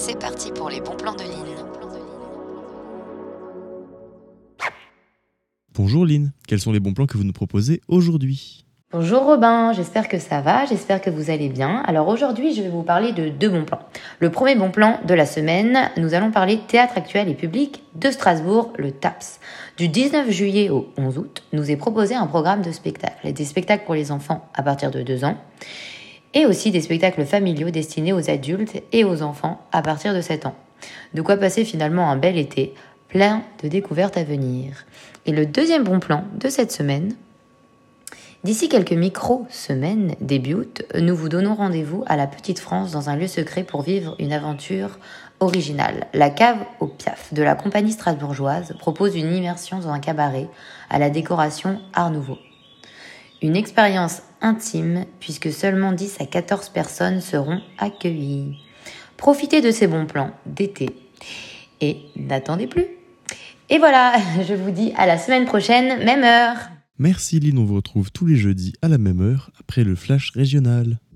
C'est parti pour les bons plans de Lynn. Bonjour Lynn, quels sont les bons plans que vous nous proposez aujourd'hui ? Bonjour Robin, j'espère que ça va, j'espère que vous allez bien. Alors aujourd'hui, je vais vous parler de 2 bons plans. Le premier bon plan de la semaine, nous allons parler théâtre actuel et public de Strasbourg, le TAPS. Du 19 juillet au 11 août, nous est proposé un programme de spectacles. Et des spectacles pour les enfants à partir de 2 ans et aussi des spectacles familiaux destinés aux adultes et aux enfants à partir de 7 ans. De quoi passer finalement un bel été, plein de découvertes à venir. Et le deuxième bon plan de cette semaine, d'ici quelques micro-semaines débute, nous vous donnons rendez-vous à la Petite France dans un lieu secret pour vivre une aventure originale. La cave au Piaf de la compagnie strasbourgeoise propose une immersion dans un cabaret à la décoration Art Nouveau. Une expérience intime puisque seulement 10 à 14 personnes seront accueillies. Profitez de ces bons plans d'été et n'attendez plus. Et voilà, je vous dis à la semaine prochaine, même heure. Merci Lynn, on vous retrouve tous les jeudis à la même heure après le flash régional.